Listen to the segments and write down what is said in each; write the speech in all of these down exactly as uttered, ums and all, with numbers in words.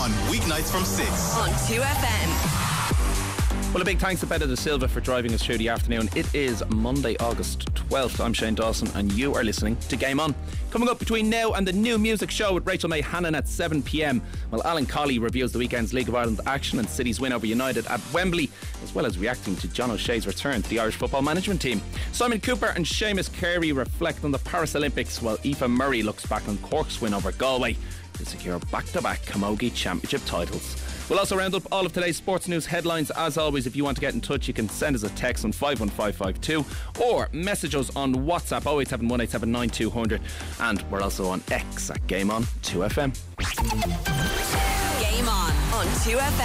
on weeknights from six on two F M. Well, a big thanks to Betta De Silva for driving us through the afternoon. It is Monday, August twelfth. I'm Shane Dawson and you are listening to Game On. Coming up between now and the new music show with Rachel May Hannon at seven p.m. Well, Alan Colley reviews the weekend's League of Ireland action and City's win over United at Wembley, as well as reacting to John O'Shea's return to the Irish football management team. Simon Cooper and Seamus Carey reflect on the Paris Olympics, while Aoife Murray looks back on Cork's win over Galway to secure back-to-back Camogie Championship titles. We'll also round up all of today's sports news headlines. As always, if you want to get in touch, you can send us a text on five one five five two or message us on WhatsApp oh eight seven one eight seven nine two hundred, and we're also on X at Game On two F M. Game On on two F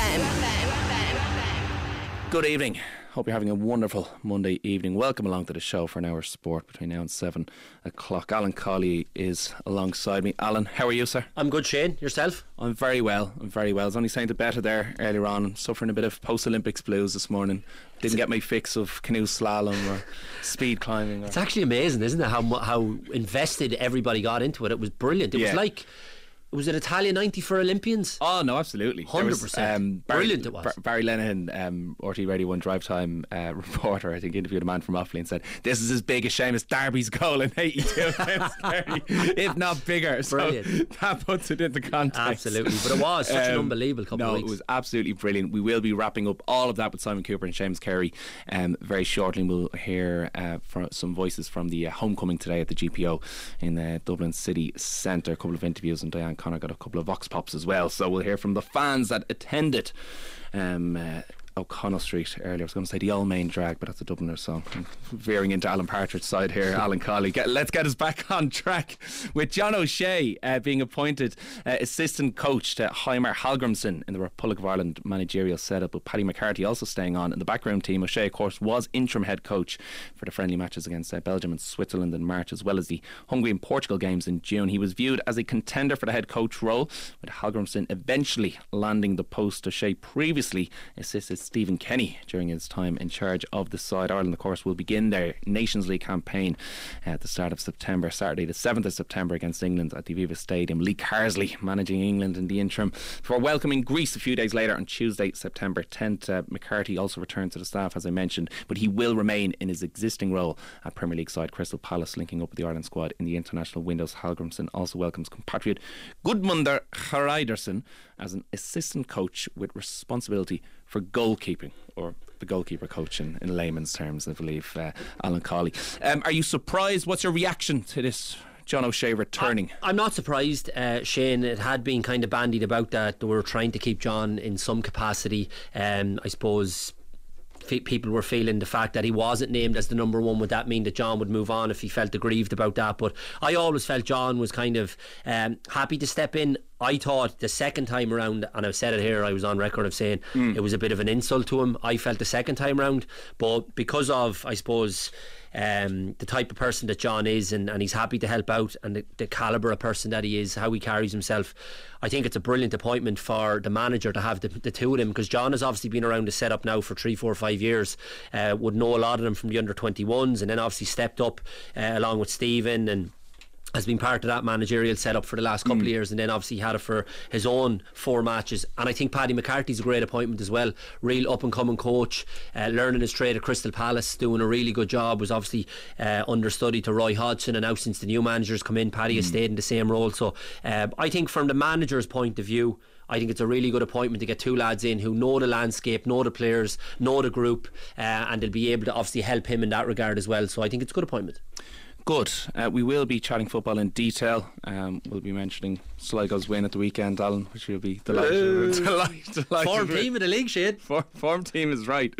M. Good evening. Hope you're having a wonderful Monday evening. Welcome along to the show for an hour of sport between now and seven o'clock. Alan Colley is alongside me. Alan, how are you, sir? I'm good, Shane. Yourself? I'm very well. I'm very well. I was only saying to Betta there earlier on, I'm suffering a bit of post-Olympics blues this morning. Didn't get my fix of canoe slalom or speed climbing. Or it's actually amazing, isn't it, how how invested everybody got into it. It was brilliant. It yeah. was like... Was it Italia ninety for Olympians? Oh no, absolutely, one hundred percent. Um, Brilliant it was. Bar- Barry Lenihan, um, R T Radio one Drive Time uh, reporter, I think, interviewed a man from Offaly and said, "This is as big a Seamus Darby's goal in eighty-two against Kerry, if not bigger." Brilliant. So that puts it into context. Absolutely, but it was such um, an unbelievable couple no, of weeks. No, it was absolutely brilliant. We will be wrapping up all of that with Simon Cooper and Seamus Carey um, very shortly. We'll hear uh, from some voices from the uh, homecoming today at the G P O in the Dublin City Centre. A couple of interviews, and Diane Connor got a couple of vox pops as well, so we'll hear from the fans that attended um, uh, O'Connell Street earlier. I was going to say the Old Main Drag, but that's a Dubliner song. I'm veering into Alan Partridge's side here. Alan Colley, get, let's get us back on track with John O'Shea uh, being appointed uh, assistant coach to Heimar Hallgrimsson in the Republic of Ireland managerial setup, with Paddy McCarthy also staying on in the backroom team. O'Shea, of course, was interim head coach for the friendly matches against uh, Belgium and Switzerland in March, as well as the Hungary and Portugal games in June. He was viewed as a contender for the head coach role, with Hallgrimsson eventually landing the post. O'Shea previously assisted Stephen Kenny during his time in charge of the side. Ireland, of course, will begin their Nations League campaign at the start of September, Saturday the seventh of September against England at the Aviva Stadium. Lee Carsley managing England in the interim before welcoming Greece a few days later on Tuesday, September tenth. Uh, McCarthy also returned to the staff, as I mentioned, but he will remain in his existing role at Premier League side Crystal Palace, linking up with the Ireland squad in the international windows. Hallgrimsson also welcomes compatriot Gudmundur Hreiðarsson as an assistant coach with responsibility for goalkeeping, or the goalkeeper coach in, in layman's terms, I believe, uh, Alan Colley. Um, are you surprised? What's your reaction to this John O'Shea returning? I, I'm not surprised, uh, Shane. It had been kind of bandied about that they were trying to keep John in some capacity. Um, I suppose people were feeling the fact that he wasn't named as the number one. Would that mean that John would move on if he felt aggrieved about that? But I always felt John was kind of um, happy to step in. I thought the second time around, and I've said it here, I was on record of saying mm. it was a bit of an insult to him. I felt the second time round, but because of, I suppose, um, the type of person that John is, and, and he's happy to help out, and the, the calibre of person that he is, how he carries himself, I think it's a brilliant appointment for the manager to have the, the two of them, because John has obviously been around the setup now for three, four, five years, uh, would know a lot of them from the under twenty-ones, and then obviously stepped up uh, along with Stephen, and has been part of that managerial setup for the last couple mm. of years, and then obviously had it for his own four matches. And I think Paddy McCarthy's a great appointment as well. Real up and coming coach, uh, learning his trade at Crystal Palace, doing a really good job. Was obviously uh, understudy to Roy Hodgson, and now since the new managers come in, Paddy mm. has stayed in the same role. So uh, I think from the manager's point of view, I think it's a really good appointment to get two lads in who know the landscape, know the players, know the group, uh, and they'll be able to obviously help him in that regard as well. So I think it's a good appointment. Good. Uh, we will be chatting football in detail. Um, we'll be mentioning Sligo's win at the weekend, Alan, which will be delighted. Uh, delighted, delighted form team in the league, Shane. Form, form team is right.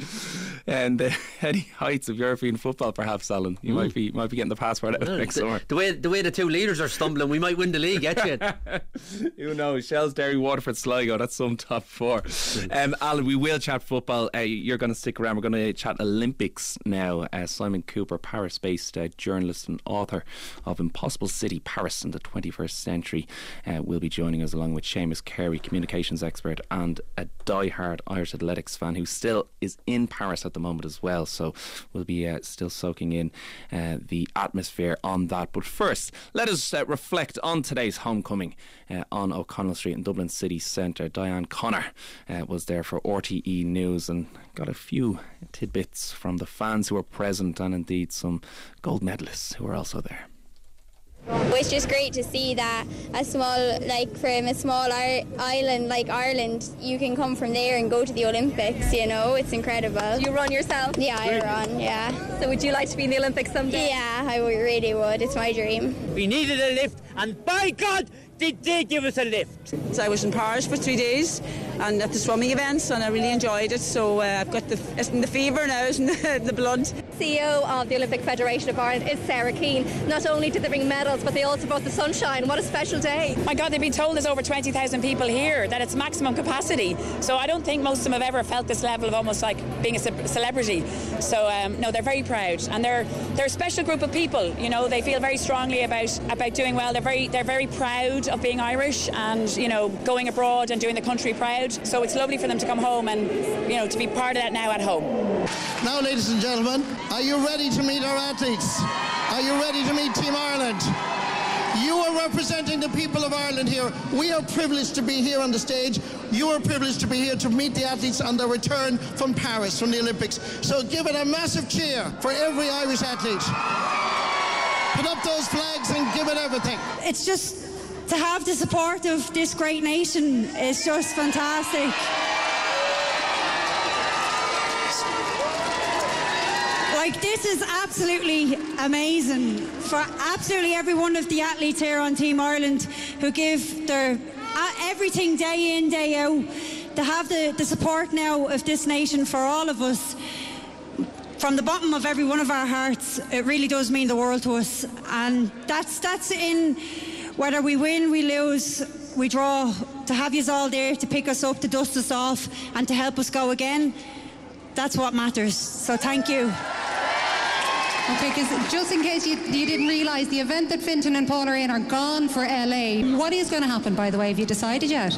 And uh, any heights of European football, perhaps, Alan. You mm. might be might be getting the passport out yeah, next the, summer. The way the way the two leaders are stumbling, we might win the league, get you? Who knows? Shells, Derry, Waterford, Sligo. That's some top four. um, Alan, we will chat football. Uh, you're going to stick around. We're going to chat Olympics now. Uh, Simon Cooper, Paris-based uh, journalist and author of Impossible City, Paris in the twenty-first century, uh, will be joining us, along with Seamus Carey, communications expert and a die-hard Irish athletics fan who still is in Paris at at the moment as well, so we'll be uh, still soaking in uh, the atmosphere on that. But first, let us uh, reflect on today's homecoming uh, on O'Connell Street in Dublin City Centre. Diane Connor uh, was there for R T E News and got a few tidbits from the fans who were present, and indeed some gold medalists who were also there. It's just great to see that a small, like from a small ar- island like Ireland, you can come from there and go to the Olympics, you know, it's incredible. You run yourself? Yeah, I run, yeah. So would you like to be in the Olympics someday? Yeah, I would, really would, it's my dream. We needed a lift, and by God, did they give us a lift. So I was in Paris for three days and at the swimming events, and I really enjoyed it. So uh, I've got the, it's in the fever now, it's in the, the blood. C E O of the Olympic Federation of Ireland is Sarah Keane. Not only did they bring medals, but they also brought the sunshine. What a special day. My God, they've been told there's over twenty thousand people here, that it's maximum capacity. So I don't think most of them have ever felt this level of almost like being a ce- celebrity. So um, no, they're very proud, and they're they're a special group of people. You know, they feel very strongly about about doing well. They're very they're very proud of being Irish, and you know, going abroad and doing the country proud. So it's lovely for them to come home and you know to be part of that now at home. Now, ladies and gentlemen, are you ready to meet our athletes? Are you ready to meet Team Ireland? You are representing the people of Ireland here. We are privileged to be here on the stage. You are privileged to be here to meet the athletes on their return from Paris, from the Olympics. So give it a massive cheer for every Irish athlete. Put up those flags and give it everything. It's just to have the support of this great nation is just fantastic. Like, this is absolutely amazing for absolutely every one of the athletes here on Team Ireland who give their uh, everything day in, day out. To have the, the support now of this nation for all of us, from the bottom of every one of our hearts, it really does mean the world to us. And that's that's in whether we win, we lose, we draw. To have you all there to pick us up, to dust us off, and to help us go again, that's what matters. So thank you. Okay, because just in case you, you didn't realise, the event that Fintan and Paul are in are gone for L A. What is going to happen, by the way? Have you decided yet?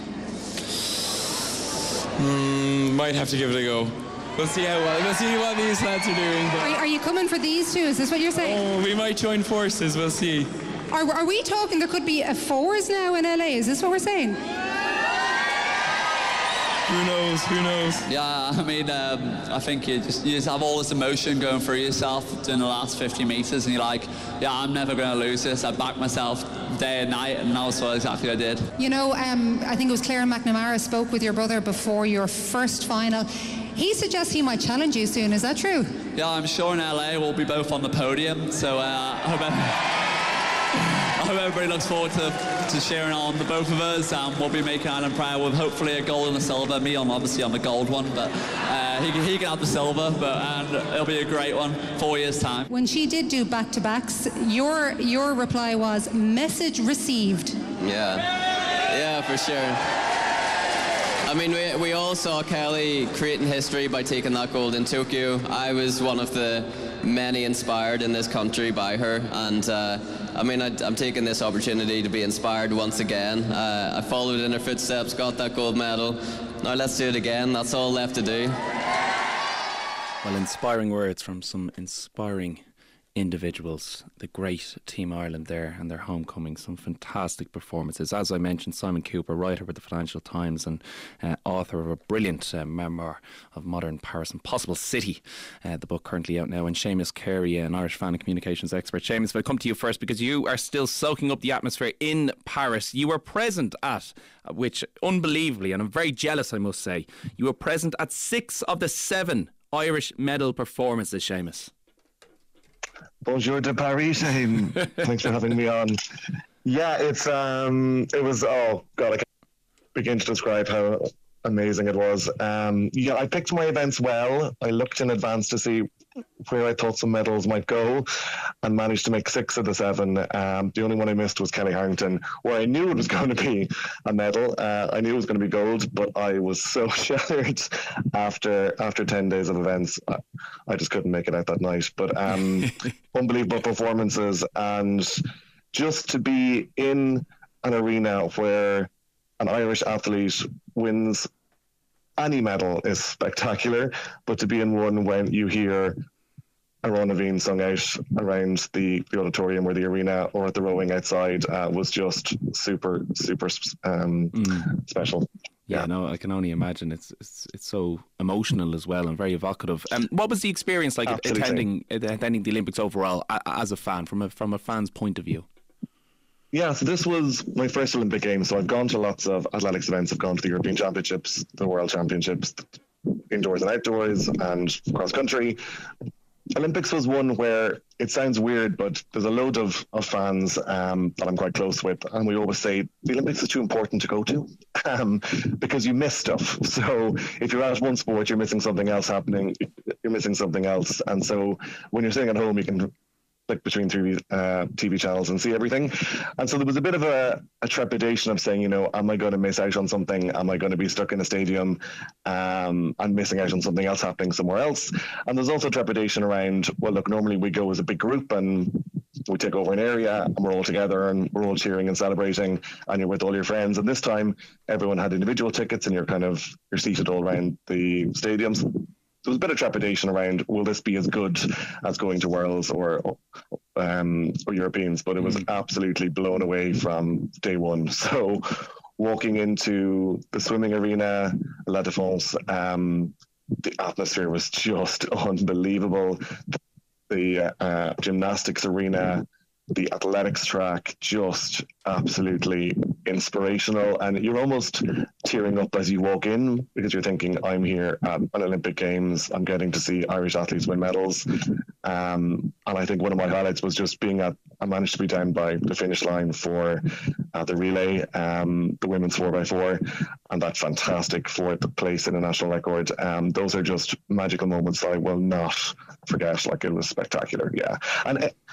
Mm, might have to give it a go. We'll see how well. We'll see what these lads are doing. Are, are you coming for these two? Is this what you're saying? Oh, we might join forces. We'll see. Are, are we talking there could be a fours now in L A? Is this what we're saying? Who knows? Who knows? Yeah, I mean, um, I think you just you just have all this emotion going through yourself in the last fifty metres, and you're like, yeah, I'm never going to lose this. I backed myself day and night, and that's what exactly I did. You know, um, I think it was Claire McNamara spoke with your brother before your first final. He suggests he might challenge you soon. Is that true? Yeah, I'm sure in L A we'll be both on the podium, so uh, I hope I hope everybody looks forward to, to cheering on the both of us. Um, we'll be making Ireland proud with hopefully a gold and a silver. Me, I'm obviously on the gold one, but uh, he, he can have the silver. But and it'll be a great one. Four years time. When she did do back-to-backs, your your reply was message received. Yeah, yeah, for sure. I mean, we, we all saw Kelly creating history by taking that gold in Tokyo. I was one of the many inspired in this country by her, and uh, I mean, I, I'm taking this opportunity to be inspired once again. Uh, I followed in her footsteps, got that gold medal. Now let's do it again. That's all left to do. Well, inspiring words from some inspiring individuals. The great Team Ireland there and their homecoming, some fantastic performances. As I mentioned, Simon Cooper, writer with the Financial Times and uh, author of a brilliant uh, memoir of modern Paris, Impossible City, uh, the book currently out now, and Seamus Carey, an Irish fan and communications expert. Seamus, if I come to you first, because you are still soaking up the atmosphere in Paris. You were present at, which unbelievably, and I'm very jealous I must say, you were present at six of the seven Irish medal performances, Seamus. Bonjour de Paris, Shane. Thanks for having me on. Yeah, it's um, it was oh god, I can't begin to describe how amazing it was. Um, yeah, I picked my events well. I looked in advance to see where I thought some medals might go, and managed to make six of the seven. Um, the only one I missed was Kelly Harrington, where I knew it was going to be a medal. Uh, I knew it was going to be gold, but I was so shattered after after ten days of events. I, I just couldn't make it out that night. But um, unbelievable performances, and just to be in an arena where an Irish athlete wins any medal is spectacular, but to be in one when you hear Aron Naveen sung out around the, the auditorium or the arena or at the rowing outside uh, was just super, super um, mm. special. Yeah, yeah, no, I can only imagine. It's it's it's so emotional as well and very evocative. Um, what was the experience like Absolutely. attending attending the Olympics overall as a fan, from a from a fan's point of view? Yeah, so this was my first Olympic Games. So I've gone to lots of athletics events. I've gone to the European Championships, the World Championships, indoors and outdoors, and cross country. Olympics was one where it sounds weird, but there's a load of, of fans um, that I'm quite close with, and we always say the Olympics is too important to go to um, because you miss stuff. So if you're at one sport, you're missing something else happening, you're missing something else. And so when you're sitting at home, you can click between three uh, T V channels and see everything. And so there was a bit of a, a trepidation of saying, you know, am I going to miss out on something? Am I going to be stuck in a stadium um, and missing out on something else happening somewhere else? And there's also trepidation around, well, look, normally we go as a big group and we take over an area and we're all together and we're all cheering and celebrating and you're with all your friends. And this time everyone had individual tickets and you're kind of, you're seated all around the stadiums. There was a bit of trepidation around, will this be as good as going to Worlds or um, or Europeans? But it was mm. absolutely blown away from day one. So walking into the swimming arena, La Défense, um, the atmosphere was just unbelievable. The uh, gymnastics arena, the athletics track, just absolutely inspirational, and you're almost tearing up as you walk in because you're thinking, I'm here at an Olympic Games, I'm getting to see Irish athletes win medals. Um, and I think one of my highlights was just being at, I managed to be down by the finish line for uh, the relay, um, the women's four by four, and that fantastic fourth place in a national record. Um, those are just magical moments that I will not forget. Like, it was spectacular. Yeah. And it,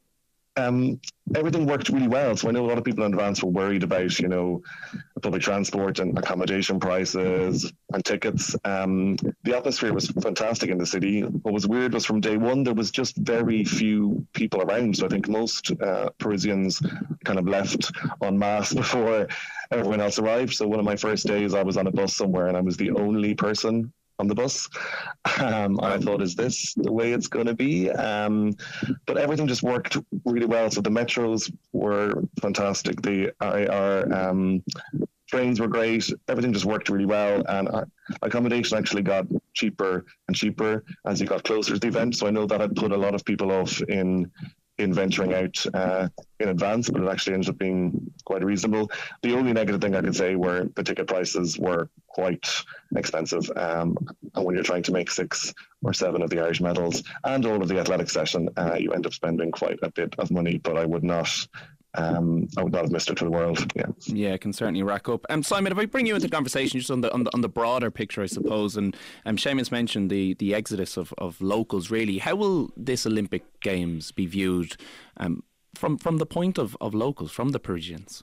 Um, everything worked really well. So I know a lot of people in advance were worried about, you know, public transport and accommodation prices and tickets. Um, the atmosphere was fantastic in the city. What was weird was from day one, there was just very few people around. So I think most uh, Parisians kind of left en masse before everyone else arrived. So one of my first days, I was on a bus somewhere and I was the only person on the bus. Um, and I thought, is this the way it's going to be? Um, but everything just worked really well. So the metros were fantastic. The I R um, trains were great. Everything just worked really well. And uh, accommodation actually got cheaper and cheaper as you got closer to the event. So I know that had put a lot of people off in in venturing out uh, in advance, but it actually ended up being quite reasonable. The only negative thing I could say were the ticket prices were quite expensive. Um, and when you're trying to make six or seven of the Irish medals and all of the athletic session, uh, you end up spending quite a bit of money, but I would not Um, I would not have missed it for the world. Yeah, yeah, it can certainly rack up. Um, Simon, if I bring you into the conversation just on the on the, on the broader picture, I suppose, and um, Seamus mentioned the the exodus of, of locals. Really, how will this Olympic Games be viewed um, from from the point of, of locals, from the Parisians?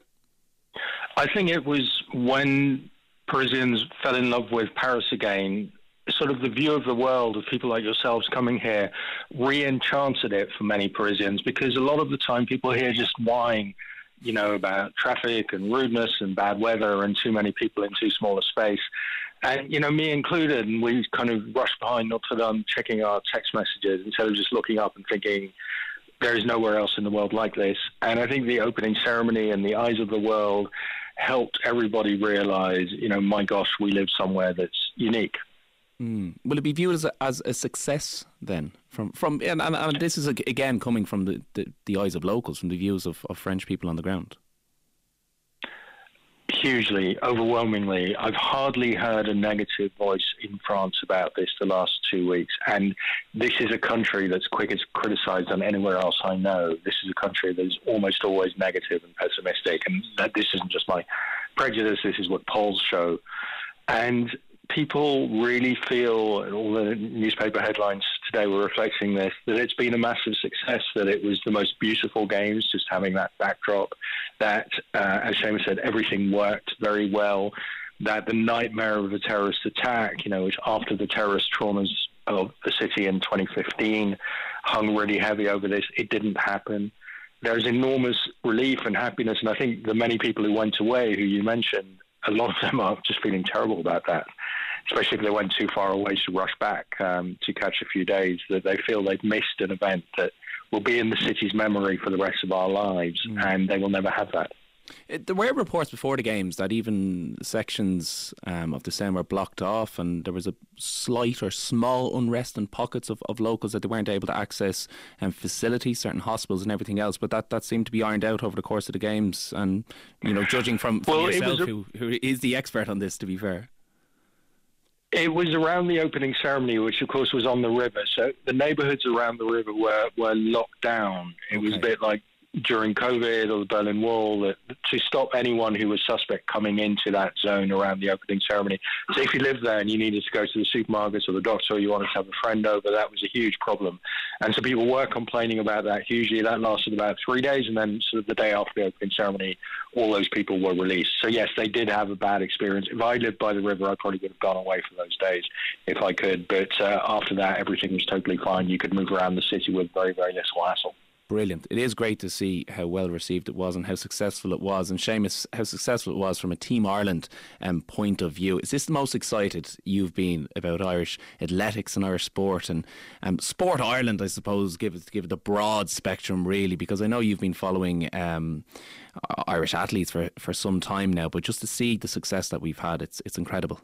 I think it was when Parisians fell in love with Paris again. Sort of the view of the world of people like yourselves coming here re-enchanted it for many Parisians, because a lot of the time people here just whine, you know, about traffic and rudeness and bad weather and too many people in too small a space. And, you know, me included, and we kind of rushed behind Notre Dame checking our text messages instead of just looking up and thinking, there is nowhere else in the world like this. And I think the opening ceremony and the eyes of the world helped everybody realize, you know, my gosh, we live somewhere that's unique. Mm. Will it be viewed as a, as a success then? From from and, and, and this is again coming from the, the, the eyes of locals, from the views of, of French people on the ground. Hugely, overwhelmingly. I've hardly heard a negative voice in France about this the last two weeks. And this is a country that's quick as criticised than anywhere else I know. This is a country that is almost always negative and pessimistic. And that this isn't just my prejudice. This is what polls show. And people really feel, all the newspaper headlines today were reflecting this, that it's been a massive success, that it was the most beautiful games, just having that backdrop, that, uh, as Seamus said, everything worked very well, that the nightmare of a terrorist attack, you know, which after the terrorist traumas of the city in twenty fifteen hung really heavy over this, it didn't happen. There's enormous relief and happiness, and I think the many people who went away, who you mentioned, a lot of them are just feeling terrible about that. especially if they went too far away to rush back um, to catch a few days, that they feel they've missed an event that will be in the city's memory for the rest of our lives, mm. and they will never have that. It, there were reports before the games that even sections um, of the Sound were blocked off, and there was a slight or small unrest in pockets of, of locals that they weren't able to access um, facilities, certain hospitals and everything else. But that, that seemed to be ironed out over the course of the games. And, you know, judging from, from well, yourself, a, who, who is the expert on this, to be fair. It was around the opening ceremony, which of course was on the river. So the neighbourhoods around the river were, were locked down. It okay. was a bit like during COVID or the Berlin Wall, that, to stop anyone who was suspect coming into that zone around the opening ceremony. So if you lived there and you needed to go to the supermarkets or the doctor, or you wanted to have a friend over, that was a huge problem. And so people were complaining about that hugely. That lasted about three days, and then sort of the day after the opening ceremony, all those people were released. So yes, they did have a bad experience. If I lived by the river, I probably would have gone away for those days if I could. But uh, after that, everything was totally fine. You could move around the city with very, very little hassle. Brilliant. It is great to see how well received it was and how successful it was. And Seamus, how successful it was from a Team Ireland um, point of view. Is this the most excited you've been about Irish athletics and Irish sport? And um, Sport Ireland, I suppose, give it, give it a broad spectrum, really, because I know you've been following um, Irish athletes for, for some time now, but just to see the success that we've had, it's it's incredible.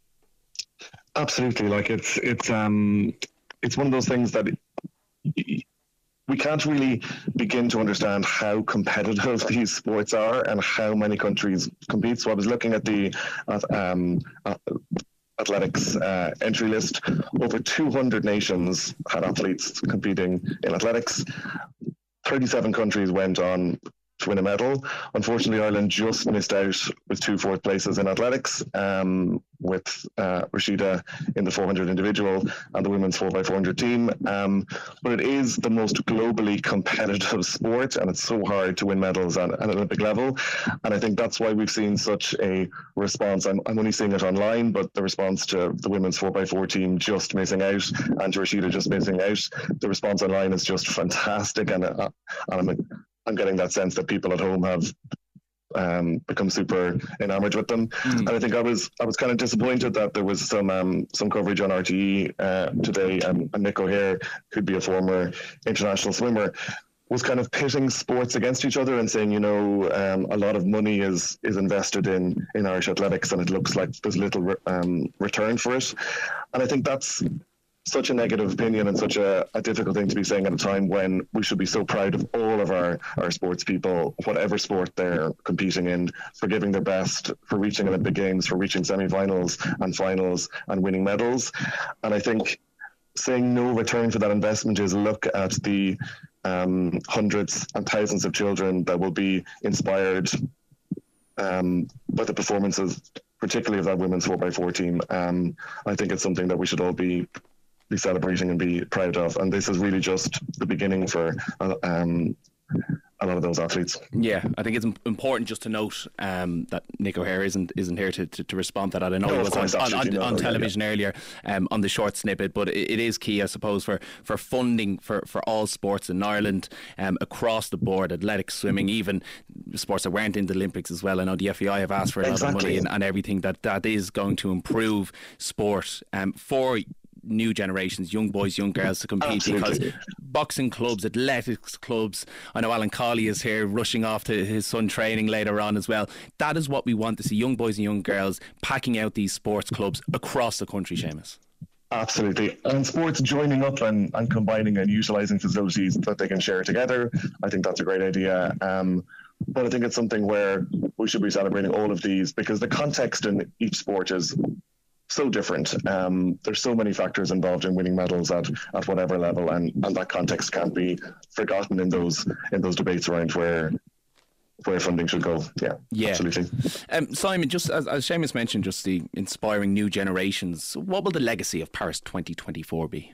Absolutely. Like, it's, it's, um, it's one of those things that... It, we can't really begin to understand how competitive these sports are and how many countries compete. So I was looking at the uh, um, uh, athletics uh, entry list. Over two hundred nations had athletes competing in athletics. thirty-seven countries went on to win a medal. Unfortunately, Ireland just missed out with two fourth places in athletics, um, with uh, Rashida in the four hundred individual and the women's four by four hundred team. Um, but it is the most globally competitive sport, and it's so hard to win medals at an Olympic level. And I think that's why we've seen such a response. I'm, I'm only seeing it online, but the response to the women's four by four team just missing out and to Rashida just missing out, the response online is just fantastic. And, uh, and I'm I'm getting that sense that people at home have um, become super enamoured with them. Mm. And I think I was I was kind of disappointed that there was some um, some coverage on R T E uh, today, and, and Nick O'Hare, who'd be a former international swimmer, was kind of pitting sports against each other and saying, you know, um, a lot of money is is invested in, in Irish athletics, and it looks like there's little re- um, return for it. And I think that's such a negative opinion and such a, a difficult thing to be saying at a time when we should be so proud of all of our, our sports people, whatever sport they're competing in, for giving their best, for reaching Olympic Games, for reaching semi-finals and finals and winning medals. And I think saying no return for that investment is look at the um, hundreds and thousands of children that will be inspired um, by the performances, particularly of that women's four by four team. Um, I think it's something that we should all be be celebrating and be proud of, and this is really just the beginning for uh, um, a lot of those athletes. Yeah, I think it's important just to note um, that Nick O'Hare isn't isn't here to, to, to respond to that. I know no, he was course, on, on, on, on television yeah, yeah. earlier um, on the short snippet, but it, it is key, I suppose, for, for funding for, for all sports in Ireland um, across the board, athletics, swimming, even sports that weren't in the Olympics as well. I know the F E I have asked for a exactly. lot of money and, and everything that, that is going to improve sport um, for new generations, young boys, young girls to compete. Absolutely. Because boxing clubs, athletics clubs, I know Alan Colley is here rushing off to his son training later on as well. That is what we want to see, young boys and young girls packing out these sports clubs across the country, Seamus. Absolutely. And sports joining up and, and combining and utilising facilities that they can share together, I think that's a great idea. Um, but I think it's something where we should be celebrating all of these, because the context in each sport is so different. Um, there's so many factors involved in winning medals at, at whatever level, and, and that context can't be forgotten in those in those debates around where where funding should go. Yeah, yeah. Absolutely. Um, Simon, just as, as Seamus mentioned, just the inspiring new generations, what will the legacy of Paris twenty twenty-four be?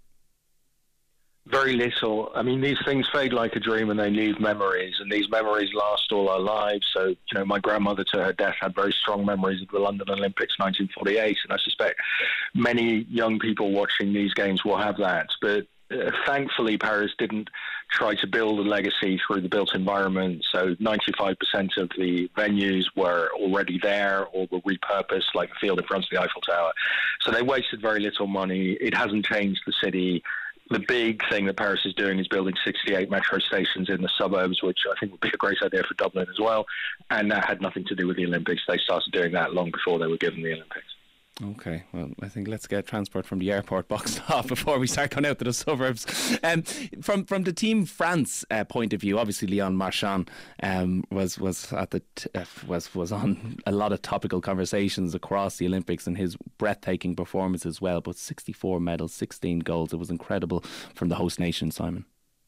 Very little. I mean, these things fade like a dream and they leave memories, and these memories last all our lives. So, you know, my grandmother to her death had very strong memories of the London Olympics nineteen forty-eight, and I suspect many young people watching these games will have that. But uh, thankfully Paris didn't try to build a legacy through the built environment. So ninety-five percent of the venues were already there or were repurposed, like the field in front of the Eiffel Tower. So they wasted very little money. It hasn't changed the city. The big thing that Paris is doing is building sixty-eight metro stations in the suburbs, which I think would be a great idea for Dublin as well. And that had nothing to do with the Olympics. They started doing that long before they were given the Olympics. Okay, well, I think let's get transport from the airport boxed off before we start going out to the suburbs. Um, from from the Team France uh, point of view, obviously Leon Marchand um, was was at the t- uh, was was on a lot of topical conversations across the Olympics, and his breathtaking performance as well. But sixty-four medals, sixteen goals, it was incredible from the host nation, Simon.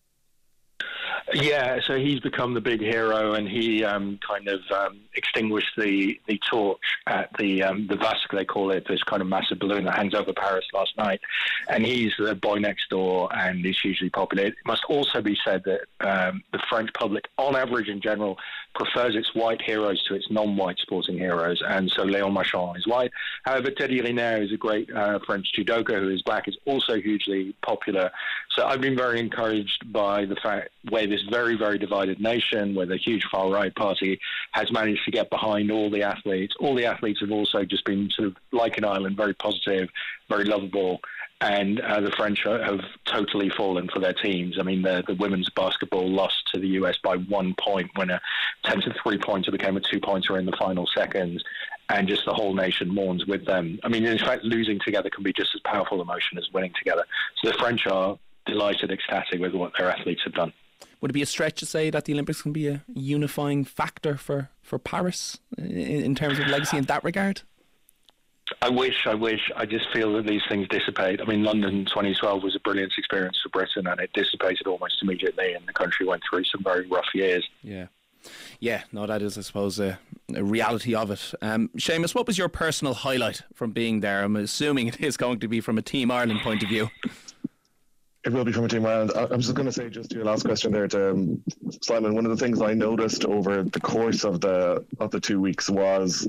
Yeah, so he's become the big hero, and he um, kind of um, extinguished the, the torch at the um, the Vasque, they call it, this kind of massive balloon that hangs over Paris last night. And he's the boy next door, and is hugely popular. It must also be said that um, the French public, on average in general, prefers its white heroes to its non-white sporting heroes, and so Léon Marchand is white. However, Teddy Riner is a great uh, French judoka who is black, is also hugely popular. So I've been very encouraged by the fact where this very, very divided nation, where the huge far-right party has managed to get behind all the athletes. All the athletes have also just been sort of, like in Ireland, very positive, very lovable. And uh, the French have totally fallen for their teams. I mean, the, the women's basketball lost to the U S by one point when a ten to three pointer became a two-pointer in the final seconds. And just the whole nation mourns with them. I mean, in fact, losing together can be just as powerful emotion as winning together. So the French are delighted, ecstatic with what their athletes have done. Would it be a stretch to say that the Olympics can be a unifying factor for, for Paris in, in terms of legacy in that regard? I wish, I wish. I just feel that these things dissipate. I mean, London twenty twelve was a brilliant experience for Britain, and it dissipated almost immediately, and the country went through some very rough years. Yeah. Yeah, no, that is, I suppose, a, a reality of it. Um, Seamus, what was your personal highlight from being there? I'm assuming it is going to be from a Team Ireland point of view. It will be from a Team Ireland. I, I was just going to say, just to your last question there, to um, Simon, one of the things I noticed over the course of the of the two weeks was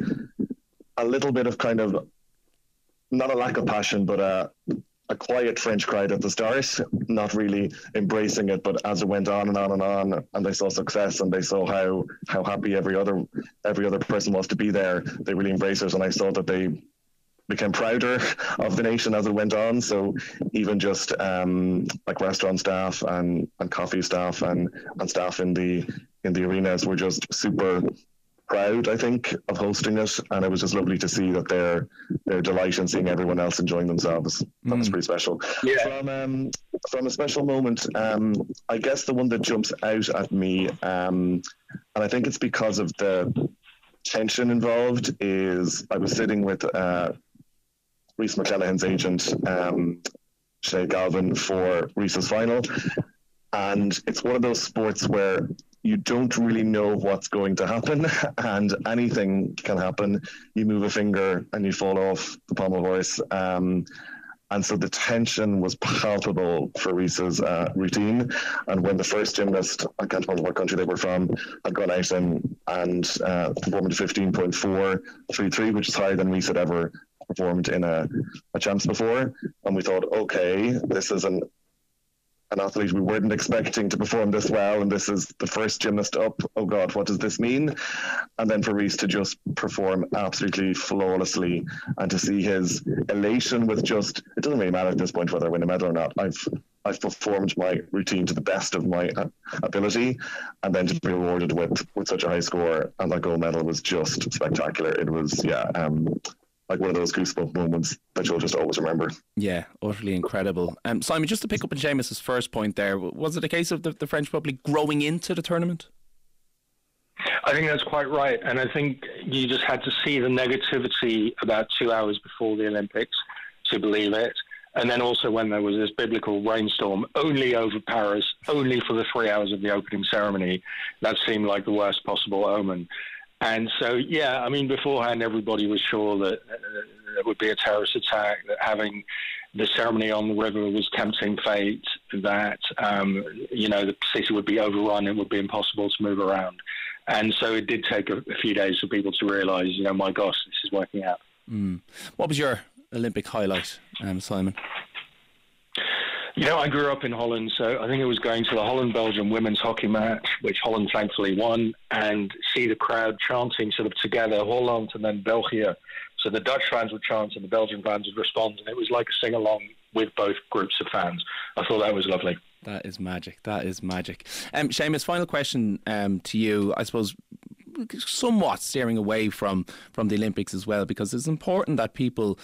a little bit of kind of, not a lack of passion, but a, a quiet French crowd at the start, not really embracing it, but as it went on and on and on, and they saw success and they saw how how happy every other every other person was to be there, they really embraced it, and I saw that they became prouder of the nation as it went on. So even just um, like restaurant staff and, and coffee staff and, and staff in the in the arenas were just super proud, I think, of hosting it, and it was just lovely to see that their their delight in seeing everyone else enjoying themselves. That mm. was pretty special. Yeah. From um, from a special moment, um, I guess the one that jumps out at me, um, and I think it's because of the tension involved, is I was sitting with uh, Rhys McClellan's agent, um, Shay Galvin, for Rhys's final, and it's one of those sports where you don't really know what's going to happen, and anything can happen. You move a finger and you fall off the pommel horse. Um, and so the tension was palpable for Rhys's uh, routine. And when the first gymnast, I can't remember what country they were from, had gone out and, and uh, performed a fifteen point four three three, which is higher than Rhys had ever performed in a, a champs before. And we thought, okay, this is an an athlete we weren't expecting to perform this well, and this is the first gymnast up. Oh God, what does this mean? And then for Rhys to just perform absolutely flawlessly, and to see his elation with just, it doesn't really matter at this point whether I win a medal or not. I've I've performed my routine to the best of my uh, ability, and then to be rewarded with, with such a high score and that gold medal was just spectacular. It was, yeah, um, like one of those goosebump moments that you'll just always remember. Yeah, utterly incredible. Um, Simon, just to pick up on Seamus's first point there, was it a case of the, the French public growing into the tournament? I think that's quite right. And I think you just had to see the negativity about two hours before the Olympics to believe it. And then also when there was this biblical rainstorm only over Paris, only for the three hours of the opening ceremony, that seemed like the worst possible omen. And so, yeah, I mean, beforehand, everybody was sure that uh, there would be a terrorist attack, that having the ceremony on the river was tempting fate, that, um, you know, the city would be overrun, it would be impossible to move around. And so it did take a, a few days for people to realise, you know, my gosh, this is working out. Mm. What was your Olympic highlight, um, Simon? You know, I grew up in Holland, so I think it was going to the Holland-Belgium women's hockey match, which Holland thankfully won, and see the crowd chanting sort of together, Holland and then België. So the Dutch fans would chant and the Belgian fans would respond, and it was like a sing-along with both groups of fans. I thought that was lovely. That is magic. That is magic. Um, Seamus, final question um, to you. I suppose somewhat steering away from, from the Olympics as well, because it's important that people...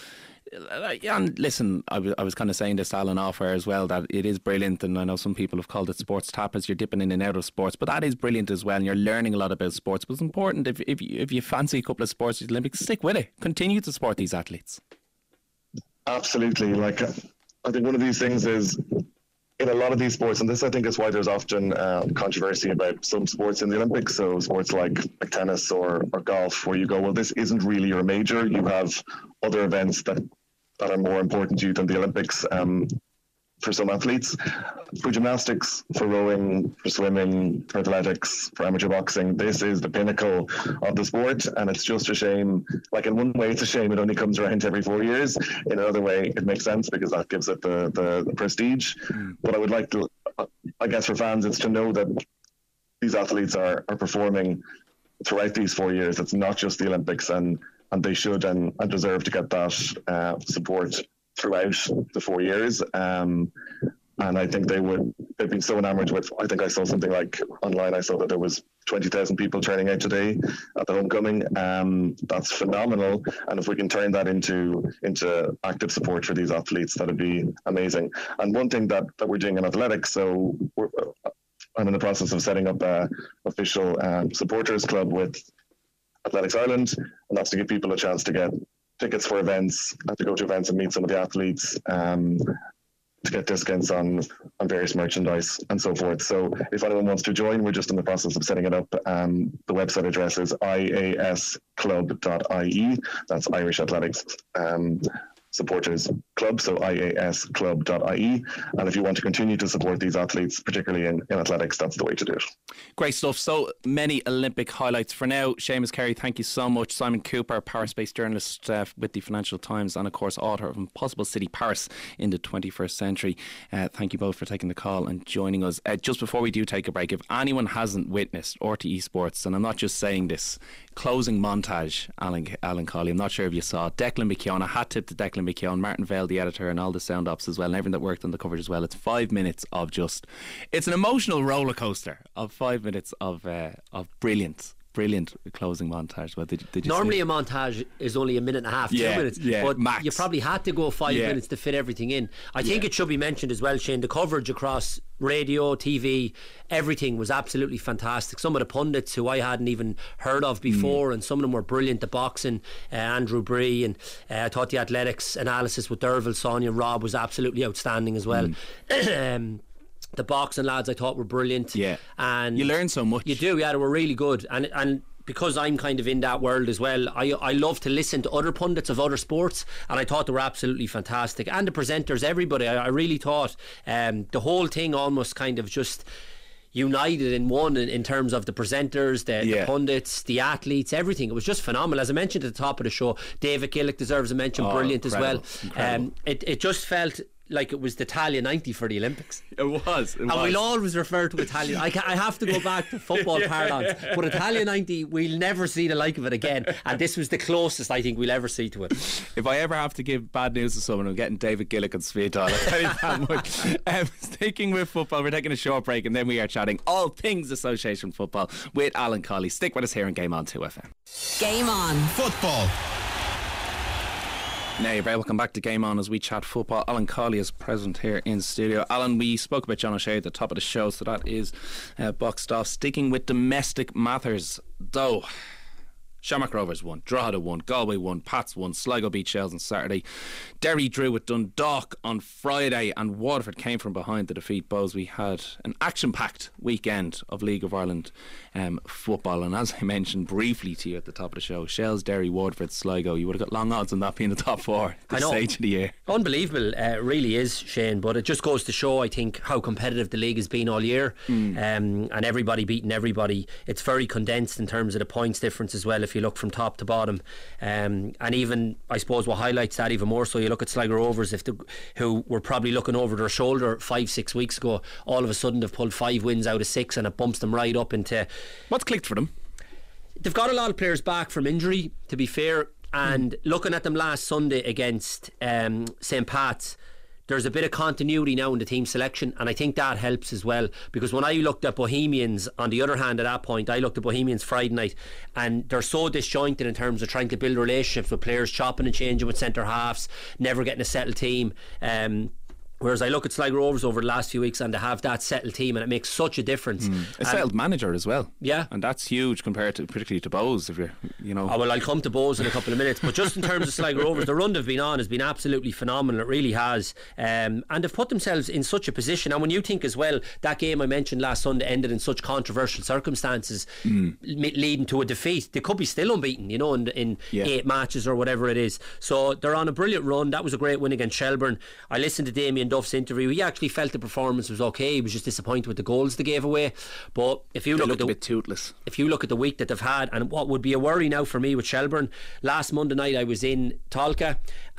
And listen, I was, I was kind of saying this to Alan off air as well, that it is brilliant, and I know some people have called it sports tapas. You're dipping in and out of sports, but that is brilliant as well, and you're learning a lot about sports. But it's important, if if you, if you fancy a couple of sports at the Olympics, stick with it. Continue to support these athletes. Absolutely. Like, I think one of these things is, in a lot of these sports, and this I think is why there's often uh, controversy about some sports in the Olympics, so sports like, like tennis or, or golf, where you go, well, this isn't really your major. You have other events that that are more important to you than the Olympics um, for some athletes. For gymnastics, for rowing, for swimming, for athletics, for amateur boxing, this is the pinnacle of the sport, and it's just a shame. Like, in one way it's a shame it only comes around every four years. In another way it makes sense because that gives it the, the, the prestige. Mm. But I would like to, I guess for fans, it's to know that these athletes are, are performing throughout these four years. It's not just the Olympics, and and they should and, and deserve to get that uh, support throughout the four years. Um, and I think they would, they've been so enamoured with, I think I saw something like online, I saw that there was twenty thousand people turning out today at the homecoming. Um, that's phenomenal. And if we can turn that into into active support for these athletes, that'd be amazing. And one thing that, that we're doing in athletics, so we're, I'm in the process of setting up a official um, supporters club with Athletics Ireland, and that's to give people a chance to get tickets for events and to go to events and meet some of the athletes, um, to get discounts on, on various merchandise and so forth. So if anyone wants to join, we're just in the process of setting it up. Um, the website address is I A S club dot I E. That's Irish Athletics um, Supporters Club, so I A S club dot I E. And if you want to continue to support these athletes, particularly in, in athletics, that's the way to do it. Great stuff. So many Olympic highlights for now. Seamus Carey, thank you so much. Simon Cooper, Paris-based journalist uh, with the Financial Times, and of course author of Impossible City Paris in the twenty-first century. Uh, thank you both for taking the call and joining us. Uh, just before we do take a break, if anyone hasn't witnessed R T E Sports, and I'm not just saying this, closing montage, Alan, Alan Colley, I'm not sure if you saw Declan McKeown, a hat tip to Declan McKeown, Martin Vale, the editor, and all the sound ops as well, and everyone that worked on the coverage as well. It's five minutes of just, it's an emotional roller coaster of five minutes of uh, of brilliant brilliant closing montage. Well, did, did you normally see a montage is only a minute and a half, yeah, two minutes, yeah, but max. You probably had to go five yeah. minutes to fit everything in. I think yeah. it should be mentioned as well, Shane, the coverage across radio, T V, everything was absolutely fantastic. Some of the pundits who I hadn't even heard of before, mm. and some of them were brilliant. The boxing, uh, Andrew Bree, and uh, I thought the athletics analysis with Derval, Sonia, Rob was absolutely outstanding as well. Mm. um, the boxing lads I thought were brilliant. Yeah, and you learn so much. You do, yeah, they were really good. And and because I'm kind of in that world as well, I I love to listen to other pundits of other sports, and I thought they were absolutely fantastic. And the presenters, everybody, I, I really thought um, the whole thing almost kind of just united in one in, in terms of the presenters, the, yeah. the pundits, the athletes, everything. It was just phenomenal. As I mentioned at the top of the show, David Gillick deserves a mention. Oh, brilliant incredible, as well. Um, it, it just felt like it was the Italia ninety for the Olympics. It was, it and was. we'll always refer to Italia. I, I have to go back to football yeah. parlance, but Italia ninety, we'll never see the like of it again, and this was the closest I think we'll ever see to it. If I ever have to give bad news to someone, I'm getting David Gillick and Sweet I'll tell you that much. Um, sticking with football, we're taking a short break, and then we are chatting all things association football with Alan Colley. Stick with us here on Game On two F M. Game On Football. Now you're very welcome back to Game On as we chat football. Alan Colley is present here in studio. Alan, we spoke about John O'Shea at the top of the show, so that is uh, boxed off. Sticking with domestic matters, though, Shamrock Rovers won, Drogheda won, Galway won, Pats won, Sligo beat Shells on Saturday, Derry drew with Dundalk on Friday, and Waterford came from behind to defeat Bows. We had an action-packed weekend of League of Ireland um, football, and as I mentioned briefly to you at the top of the show, Shells, Derry, Waterford, Sligo, you would have got long odds on that being the top four at this stage of the year. Unbelievable, uh, it really is, Shane, but it just goes to show, I think, how competitive the league has been all year, mm. um, and everybody beating everybody. It's very condensed in terms of the points difference as well. If if you look from top to bottom. Um, and even, I suppose, what highlights that even more so, you look at Sligo Rovers, if the, who were probably looking over their shoulder five, six weeks ago, all of a sudden they've pulled five wins out of six, and it bumps them right up into... What's clicked for them? They've got a lot of players back from injury, to be fair, and mm. looking at them last Sunday against um, Saint Pat's, there's a bit of continuity now in the team selection, and I think that helps as well, because when I looked at Bohemians on the other hand at that point, I looked at Bohemians Friday night, and they're so disjointed in terms of trying to build relationships with players, chopping and changing with centre halves, never getting a settled team. um Whereas I look at Sligo Rovers over the last few weeks, and they have that settled team, and it makes such a difference. Mm. A settled manager as well. Yeah. And that's huge compared to, particularly to Bowes, if you're, you know. Oh, well, I'll come to Bowes in a couple of minutes. But just in terms of Sligo Rovers, the run they've been on has been absolutely phenomenal. It really has. Um, and they've put themselves in such a position. And when you think as well, that game I mentioned last Sunday ended in such controversial circumstances, mm. leading to a defeat. They could be still unbeaten, you know, in, in yeah. eight matches or whatever it is. So they're on a brilliant run. That was a great win against Shelbourne. I listened to Damien Duff's interview. He actually felt the performance was okay. He was just disappointed with the goals they gave away. But if you they look at the, a bit toothless. If you look at the week that they've had, and what would be a worry now for me with Shelbourne, last Monday night I was in Tolka,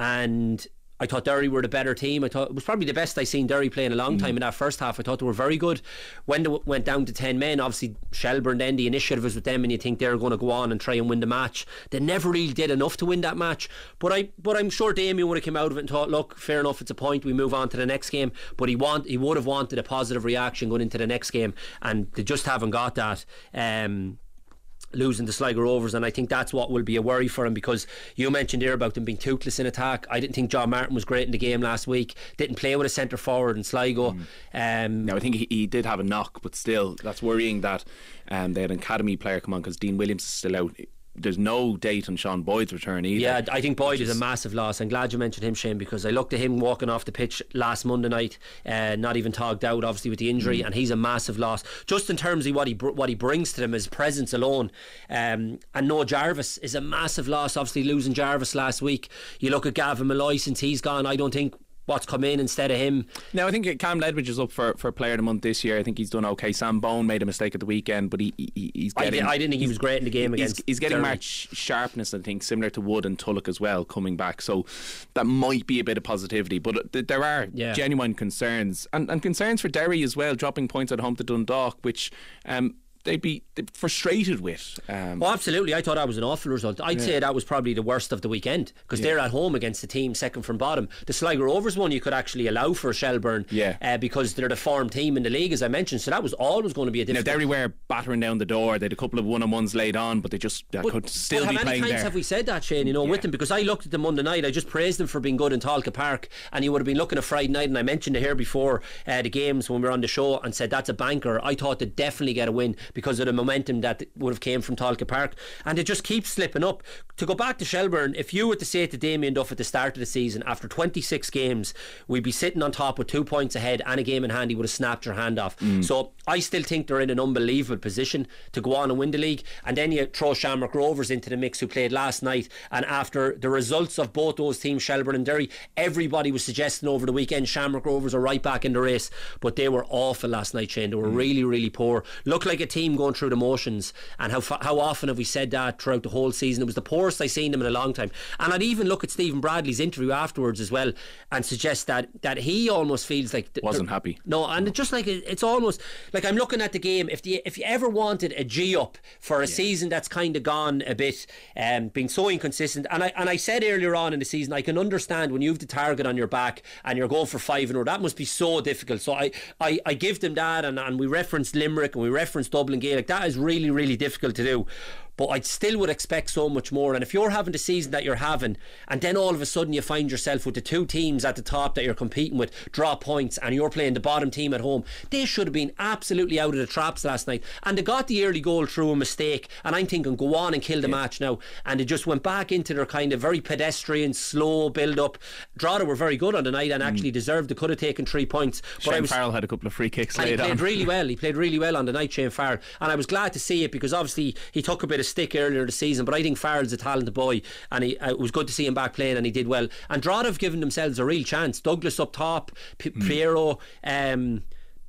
and I thought Derry were the better team. I thought it was probably the best I've seen Derry play in a long time mm. in that first half. I thought they were very good. When they w- went down to ten men, obviously Shelbourne, then the initiative was with them, and you think they're going to go on and try and win the match. They never really did enough to win that match. But I, but I'm sure Damien would have come out of it and thought, look, fair enough, it's a point, we move on to the next game. But he want he would have wanted a positive reaction going into the next game, and they just haven't got that. Um, losing the Sligo Rovers, and I think that's what will be a worry for him, because you mentioned there about them being toothless in attack. I didn't think John Martin was great in the game last week. Didn't play with a centre forward in Sligo. mm. um, Now I think he, he did have a knock, but still that's worrying that um, they had an academy player come on, because Dean Williams is still out. There's no date on Sean Boyd's return either. Yeah, I think Boyd is a massive loss. I'm glad you mentioned him, Shane, because I looked at him walking off the pitch last Monday night, uh, not even togged out obviously with the injury, mm. and he's a massive loss just in terms of what he br- what he brings to them, his presence alone. um, and Noah Jarvis is a massive loss, obviously losing Jarvis last week. You look at Gavin Malloy, since he's gone, I don't think what's come in instead of him. Now I think Cam Ledwidge is up for, for Player of the Month this year. I think he's done okay. Sam Bone made a mistake at the weekend, but he, he he's getting I, I didn't think he was great in the game he's, against he's getting Derry. Much sharpness, I think, similar to Wood and Tulloch as well coming back, so that might be a bit of positivity. But th- there are yeah. genuine concerns, and, and concerns for Derry as well, dropping points at home to Dundalk, which um they'd be frustrated with. Um, oh, absolutely. I thought that was an awful result. I'd yeah. say that was probably the worst of the weekend, because yeah. they're at home against the team second from bottom. The Sligo Rovers one you could actually allow for Shelbourne, yeah. uh, because they're the form team in the league, as I mentioned. So that was always going to be a difficult. Now Derry were battering down the door. They had a couple of one-on-ones laid on, but they just uh, but, could still but be how playing many times there. Have we said that, Shane? You know, yeah. with them, because I looked at them Monday night. I just praised them for being good in Tolka Park, and you would have been looking at Friday night, and I mentioned it here before uh, the games when we were on the show, and said that's a banker. I thought they'd definitely get a win because of the momentum that would have came from Tolka Park, and it just keeps slipping up. To go back to Shelbourne, if you were to say to Damien Duff at the start of the season, after twenty-six games we'd be sitting on top with two points ahead and a game in hand, he would have snapped your hand off. mm. So I still think they're in an unbelievable position to go on and win the league. And then you throw Shamrock Rovers into the mix, who played last night, and after the results of both those teams, Shelbourne and Derry, everybody was suggesting over the weekend Shamrock Rovers are right back in the race, but they were awful last night, Shane. They were mm. really really poor, looked like a team going through the motions. And how how often have we said that throughout the whole season? It was the poorest I've seen them in a long time. And I'd even look at Stephen Bradley's interview afterwards as well, and suggest that that he almost feels like th- wasn't happy. No, and it's just like it's almost like I'm looking at the game. If the, if you ever wanted a G up for a yeah. season that's kind of gone a bit, um, being so inconsistent, and I and I said earlier on in the season, I can understand when you've the target on your back and you're going for five and oh, that must be so difficult. So I, I, I give them that, and, and we referenced Limerick and we referenced Dublin Gaelic. That is really really difficult to do. But I still would expect so much more. And if you're having the season that you're having, and then all of a sudden you find yourself with the two teams at the top that you're competing with draw points, and you're playing the bottom team at home, they should have been absolutely out of the traps last night. And they got the early goal through a mistake, and I'm thinking go on and kill the yeah. match now. And they just went back into their kind of very pedestrian slow build up. Drogheda were very good on the night and actually mm. deserved, they could have taken three points. But Shane I was, Farrell had a couple of free kicks and laid he played on. really well he played really well on the night, Shane Farrell, and I was glad to see it, because obviously he took a bit of stick earlier this season, but I think Farrell's a talented boy, and he, uh, it was good to see him back playing, and he did well. And Drogheda have given themselves a real chance. Douglas up top, P- mm. Piero, um,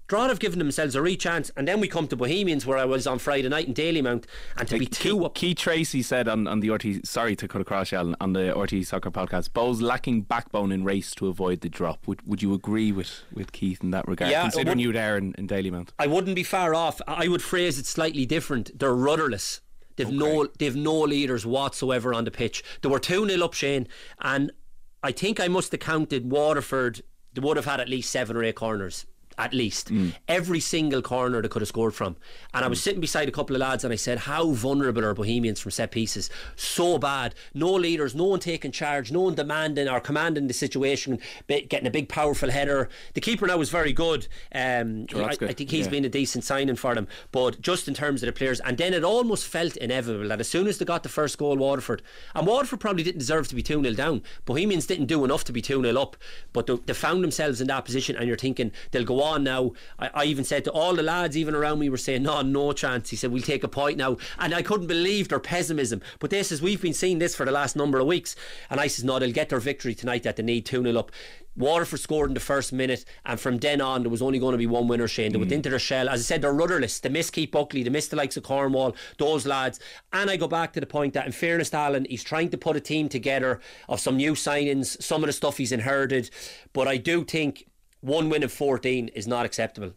Drogheda have given themselves a re-chance, and then we come to Bohemians, where I was on Friday night in Dalymount, and to like be two Keith, up. Keith Tracy said on, on the R T, sorry to cut across you, on the R T Soccer podcast, Bowes lacking backbone in race to avoid the drop. Would would you agree with, with Keith in that regard, yeah, considering you there in, in Dalymount? I wouldn't be far off. I would phrase it slightly different. They're rudderless. They've okay. no they've no leaders whatsoever on the pitch. They were two nil up, Shane, and I think I must have counted Waterford. They would have had at least seven or eight corners. At least mm. every single corner they could have scored from. And I was mm. sitting beside a couple of lads, and I said, how vulnerable are Bohemians from set pieces? So bad. No leaders, no one taking charge, no one demanding or commanding the situation, getting a big powerful header. The keeper now is very good. um, oh, I, good. I think he's yeah. been a decent signing for them, but just in terms of the players. And then it almost felt inevitable that as soon as they got the first goal, Waterford, and Waterford probably didn't deserve to be two nil down. Bohemians didn't do enough to be two nil up, but they, they found themselves in that position, and you're thinking they'll go on now. I, I even said to all the lads even around me, were saying no no chance. He said we'll take a point now, and I couldn't believe their pessimism. But they says we've been seeing this for the last number of weeks, and I says no, they'll get their victory tonight that they need two nil up. Waterford scored in the first minute, and from then on there was only going to be one winner, Shane. They mm. went into their shell. As I said, they're rudderless. They miss Keith Buckley, they miss the likes of Cornwall, those lads. And I go back to the point that in fairness to Alan, he's trying to put a team together of some new signings, some of the stuff he's inherited, but I do think one win of fourteen is not acceptable.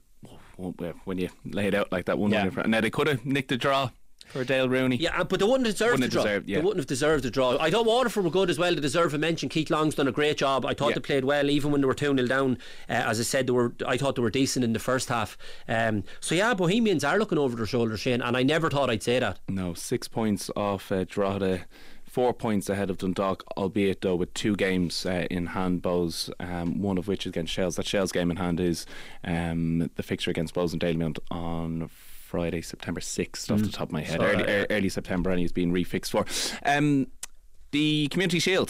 When you lay it out like that, one yeah. win. Now they could have nicked the draw for Dale Rooney. Yeah, but they wouldn't have deserved wouldn't the draw. Deserved, yeah. They wouldn't have deserved the draw. I thought Waterford were good as well. They deserve a mention. Keith Long's done a great job. I thought yeah. they played well, even when they were two nil down. Uh, as I said, they were. I thought they were decent in the first half. Um, so yeah, Bohemians are looking over their shoulders, Shane, and I never thought I'd say that. No, six points off uh, Drogheda. Four points ahead of Dundalk, albeit though with two games uh, in hand, Bowes, um, one of which is against Shells. That Shells game in hand is um, the fixture against Bowes and Dalymount on Friday, September sixth, off mm. the top of my head. Early, early, early September, and he's been refixed for. Um, the Community Shield.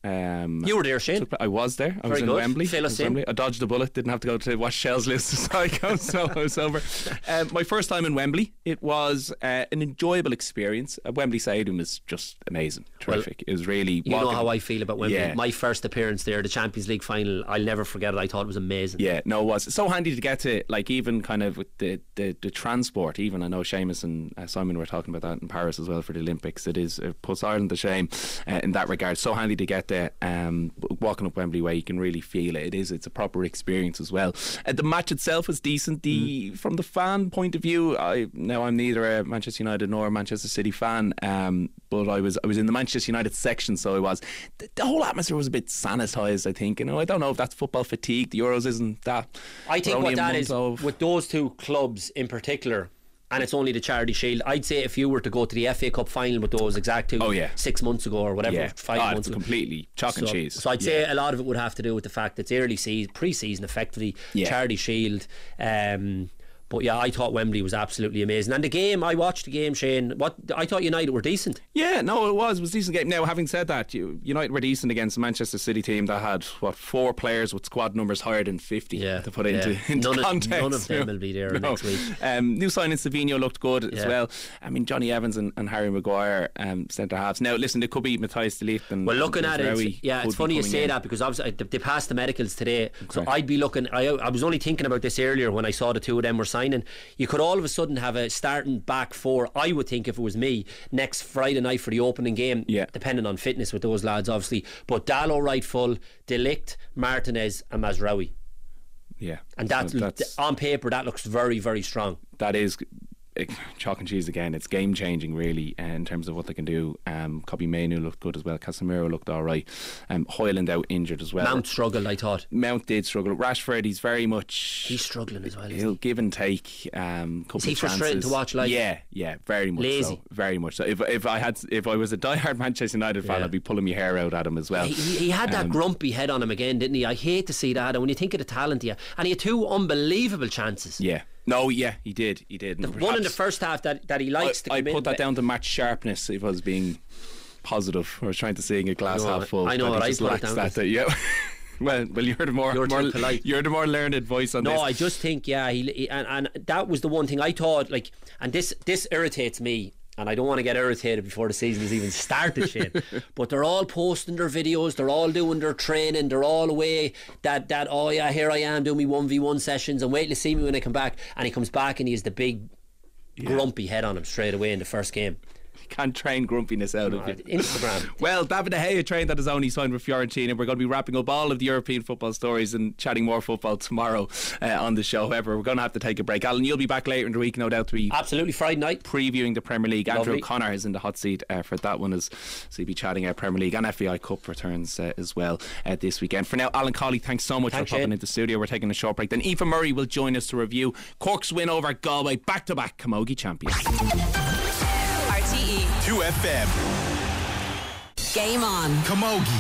Um, you were there, Shane. I was there. I Very was in good. Wembley. Fill us I, in. Wembley. I dodged a bullet. Didn't have to go to watch Shells lose to Sligo, so I was over. Um, my first time in Wembley. It was uh, an enjoyable experience. Uh, Wembley Stadium is just amazing, terrific. Well, it was really. You walking. know how I feel about Wembley. Yeah. My first appearance there, the Champions League final. I'll never forget it. I thought it was amazing. Yeah, no, it was so handy to get to. Like even kind of with the the, the transport. Even I know Seamus and uh, Simon were talking about that in Paris as well for the Olympics. It is it puts Ireland to shame uh, in that regard. So handy to get there. Um, walking up Wembley Way, you can really feel it. It is. It's a proper experience as well. Uh, the match itself was decent. The mm. from the fan point of view, I now I'm neither a Manchester United nor a Manchester City fan, um, but I was I was in the Manchester United section, so I was. The, the whole atmosphere was a bit sanitised, I think. You know, I don't know if that's football fatigue. The Euros isn't that. I think what that is of. with those two clubs in particular. And it's only the Charity Shield. I'd say if you were to go to the F A Cup final with those exact two, oh, yeah. six months ago or whatever, yeah. five oh, months it's ago, completely chalk and so, cheese. So I'd yeah. say a lot of it would have to do with the fact that it's early season, pre-season, effectively. Yeah. Charity Shield. Um, But yeah, I thought Wembley was absolutely amazing. And the game, I watched the game, Shane. What I thought United were decent. Yeah, no, it was. It was a decent game. Now, having said that, you, United were decent against the Manchester City team that had, what, four players with squad numbers higher than fifty yeah, to put yeah. into, into none context. Of, none of them will be there no. next week. Um, new signing Savino looked good yeah. as well. I mean, Johnny Evans and, and Harry Maguire, um, centre halves. Now, listen, it could be Matthias de Ligt and. Well, looking and at it, yeah, it's funny you say in. that because obviously they, they passed the medicals today. Okay. So I'd be looking. I, I was only thinking about this earlier when I saw the two of them were signing. You could all of a sudden have a starting back four, I would think, if it was me, next Friday night for the opening game, yeah. depending on fitness with those lads obviously, but Dallo right full, De Ligt, Martinez and Mazraoui. Yeah, and that's, so that's on paper that looks very very strong. That is chalk and cheese again. It's game changing really uh, in terms of what they can do. um, Kobbie Mainoo looked good as well. Casemiro looked alright. um, Hoyland out injured as well. Mount struggled, I thought. Mount did struggle. Rashford, he's very much he's struggling as well. He'll he? give and take. Um, couple is he of frustrating to watch? Like yeah, yeah, very much lazy. so. Very much so. If if I had if I was a diehard Manchester United fan, yeah. I'd be pulling my hair out at him as well. He, he had that um, grumpy head on him again, didn't he? I hate to see that. And when you think of the talent here, and he had two unbelievable chances. Yeah. No, yeah, he did. He did. The one in the first half that, that he likes I, to come I in. put that down to match sharpness if I was being positive. I was trying to sing a glass I know, half full. I know what I put it down that, that, yeah. Well, well, you're the more, you're, more polite. you're the more learned voice on no, this. No, I just think, yeah, he, he and, and that was the one thing I thought, like, and this this irritates me. and I don't want to get irritated before the season has even started, Shane, but they're all posting their videos, they're all doing their training, they're all away, that, that oh yeah, here I am doing me one v one sessions and wait to see me when I come back. And he comes back and he has the big yeah. grumpy head on him straight away in the first game. Can't train grumpiness out no, of you. Instagram. Well, David De Gea trained at his own. He signed with Fiorentina. We're going to be wrapping up all of the European football stories and chatting more football tomorrow uh, on the show. However, we're going to have to take a break. Alan, you'll be back later in the week, no doubt, to be absolutely Friday night previewing the Premier League. Andrew Lovely. O'Connor is in the hot seat uh, for that one, as so he'll be chatting uh, Premier League, and F A I Cup returns uh, as well uh, this weekend. For now, Alan Cawley, thanks so much thanks, for popping Shane. into the studio. We're taking a short break. Then Aoife Murray will join us to review Cork's win over Galway, back to back Camogie champions. two F M. Game on. Camogie.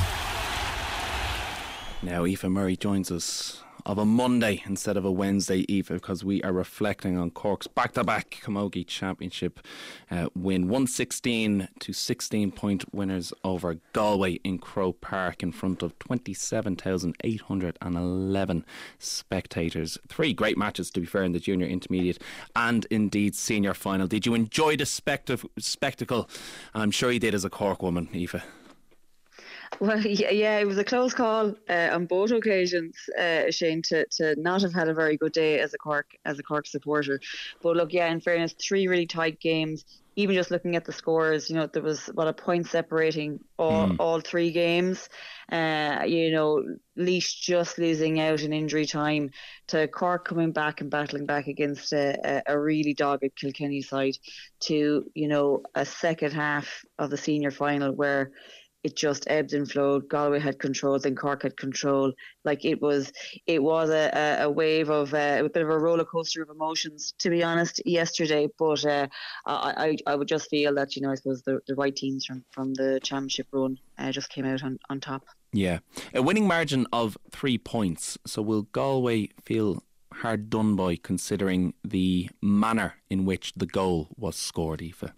Now Aoife Murray joins us of a Monday instead of a Wednesday, Aoife, because we are reflecting on Cork's back-to-back Camogie Championship uh, win. one sixteen to sixteen point winners over Galway in Croke Park in front of twenty-seven thousand eight hundred eleven spectators. Three great matches, to be fair, in the junior, intermediate and indeed senior final. Did you enjoy the spectac- spectacle? I'm sure you did as a Cork woman, Aoife. Well, yeah, yeah, it was a close call uh, on both occasions, uh, Shane, to, to not have had a very good day as a Cork as a Cork supporter. But look, yeah, in fairness, three really tight games. Even just looking at the scores, you know, there was about a point separating all, mm. all three games. Uh, you know, Laois just losing out in injury time to Cork coming back and battling back against a, a, a really dogged Kilkenny side, to, you know, a second half of the senior final where it just ebbed and flowed. Galway had control, then Cork had control. Like it was, it was a, a wave of uh, a bit of a roller coaster of emotions, to be honest, yesterday. But uh, I, I, I would just feel that, you know, I suppose the, the right teams from, from the championship run uh, just came out on, on top. Yeah, a winning margin of three points. So will Galway feel hard done by, considering the manner in which the goal was scored, Aoife?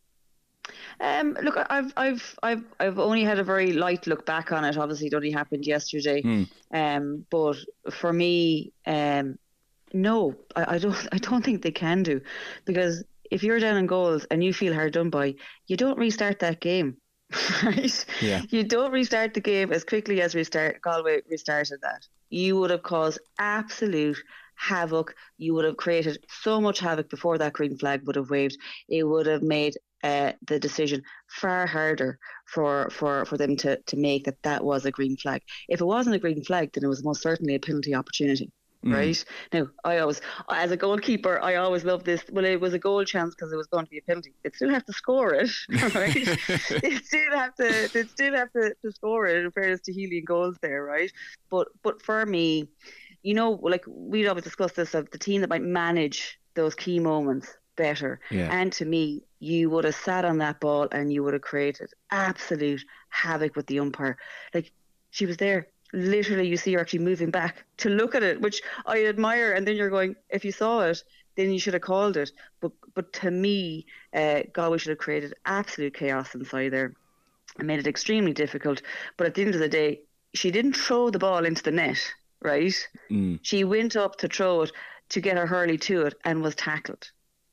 Um, look, I've I've I've I've only had a very light look back on it. Obviously, it only happened yesterday. Mm. Um, but for me, um, no, I, I don't I don't think they can do, because if you're down in goals and you feel hard done by, you don't restart that game, right? Yeah. You don't restart the game as quickly as restart Galway restarted that. You would have caused absolute havoc. You would have created so much havoc before that green flag would have waved. It would have made Uh, the decision far harder for, for, for them to, to make that that was a green flag. If it wasn't a green flag, then it was most certainly a penalty opportunity, mm. right? Now, I always, as a goalkeeper, I always love this. Well, it was a goal chance because it was going to be a penalty. They'd still have to score it, right? They'd still have to, they'd still have to, to score it, in fairness to Healy and goals there, right? But but for me, you know, like we'd always discuss this, of the team that might manage those key moments better. Yeah. And to me, you would have sat on that ball and you would have created absolute havoc with the umpire. Like, she was there. Literally, you see her actually moving back to look at it, which I admire. And then you're going, if you saw it, then you should have called it. But but to me, uh, Galway should have created absolute chaos inside there and made it extremely difficult. But at the end of the day, she didn't throw the ball into the net, right? Mm. She went up to throw it to get her hurley to it and was tackled.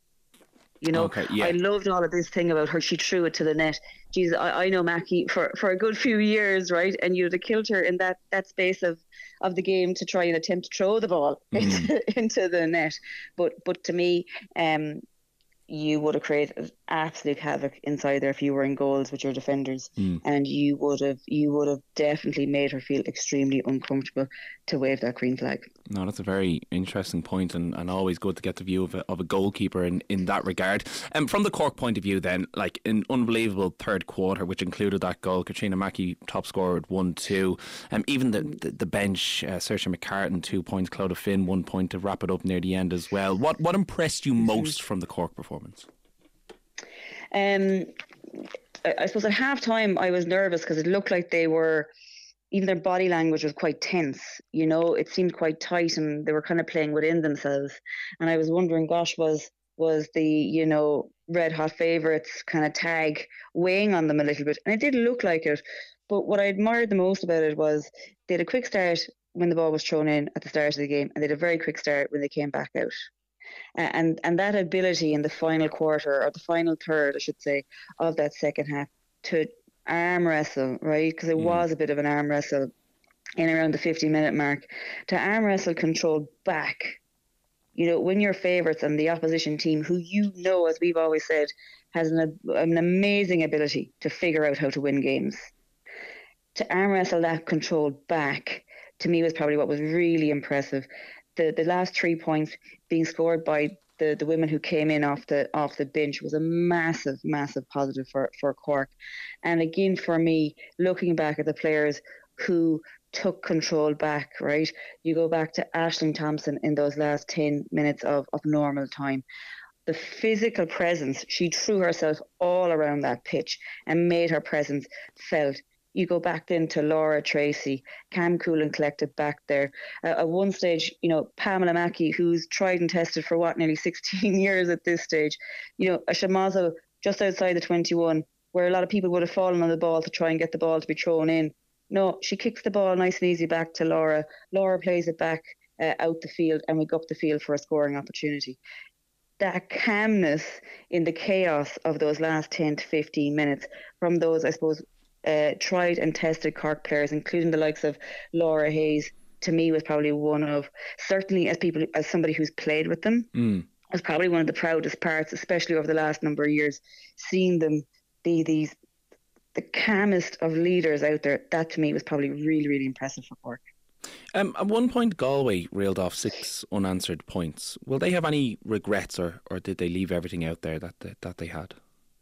You know, okay, yeah. I loved all of this thing about her. She threw it to the net. Jeez, I, I know Mackie for, for a good few years, right? And you'd have killed her in that, that space of, of the game to try and attempt to throw the ball mm. into, into the net. But but to me, um, you would have created absolute havoc inside there if you were in goals with your defenders, mm. and you would have you would have definitely made her feel extremely uncomfortable to wave that green flag. No, that's a very interesting point, and, and always good to get the view of a, of a goalkeeper in, in that regard. And um, from the Cork point of view then, like an unbelievable third quarter, which included that goal. Katrina Mackie, top scorer at one two. Um, even the, the, the bench, uh, Saoirse McCartan, two points, Clodagh Finn, one point to wrap it up near the end as well. What, what impressed you most from the Cork performance? Um, I, I suppose at half time I was nervous because it looked like they were, even their body language was quite tense, you know, it seemed quite tight and they were kind of playing within themselves. And I was wondering, gosh, was was the, you know, red hot favourites kind of tag weighing on them a little bit? And it didn't look like it. But what I admired the most about it was they had a quick start when the ball was thrown in at the start of the game, and they had a very quick start when they came back out. Uh, and and that ability in the final quarter, or the final third, I should say, of that second half to arm wrestle, right? Because it mm. was a bit of an arm wrestle in around the fifty minute mark, to arm wrestle control back. You know, when your favourites and the opposition team, who you know, as we've always said, has an, an amazing ability to figure out how to win games. To arm wrestle that control back, to me, was probably what was really impressive. The the last three points being scored by the, the women who came in off the off the bench was a massive, massive positive for, for Cork. And again, for me, looking back at the players who took control back, right? You go back to Aisling Thompson in those last ten minutes of, of normal time. The physical presence, she threw herself all around that pitch and made her presence felt. You go back then to Laura Tracy, Cam Cool and collected back there. Uh, at one stage, you know, Pamela Mackey, who's tried and tested for what, nearly sixteen years at this stage. You know, a Shamazel just outside the twenty-one, where a lot of people would have fallen on the ball to try and get the ball to be thrown in. No, she kicks the ball nice and easy back to Laura. Laura plays it back uh, out the field, and we go up the field for a scoring opportunity. That calmness in the chaos of those last ten to fifteen minutes from those, I suppose, uh, tried and tested Cork players, including the likes of Laura Hayes, to me was probably one of, certainly as people, as somebody who's played with them, mm. was probably one of the proudest parts, especially over the last number of years, seeing them be these, the calmest of leaders out there. That to me was probably really, really impressive for Cork. Um, at one point, Galway reeled off six unanswered points. Will they have any regrets, or, or did they leave everything out there that they, that they had?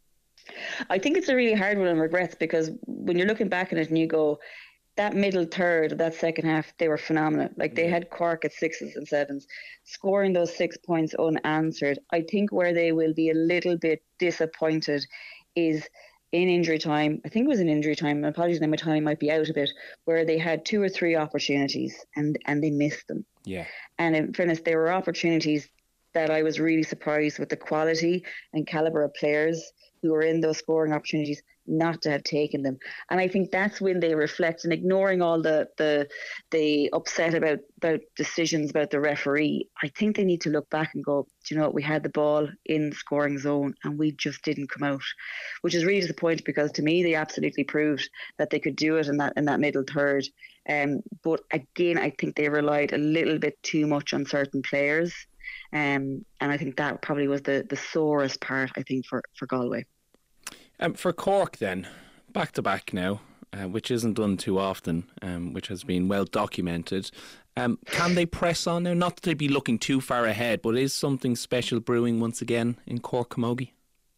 I think it's a really hard one on regrets, because when you're looking back on it and you go, that middle third of that second half, they were phenomenal. Like, they had Cork at sixes and sevens, scoring those six points unanswered. I think where they will be a little bit disappointed is in injury time. I think it was in injury time, apologies, my time might be out a bit, where they had two or three opportunities and, and they missed them. Yeah. And in fairness, there were opportunities that I was really surprised with the quality and calibre of players who were in those scoring opportunities not to have taken them. And I think that's when they reflect, and ignoring all the the the upset about, about decisions about the referee, I think they need to look back and go, do you know what, we had the ball in the scoring zone and we just didn't come out, which is really disappointing, because to me they absolutely proved that they could do it in that in that middle third. Um, but again, I think they relied a little bit too much on certain players. Um, and I think that probably was the, the sorest part, I think, for, for Galway. Um, for Cork then, back to back now, uh, which isn't done too often, um, which has been well documented. Um, can they press on now? Not that they'd be looking too far ahead, but is something special brewing once again in Cork Camogie?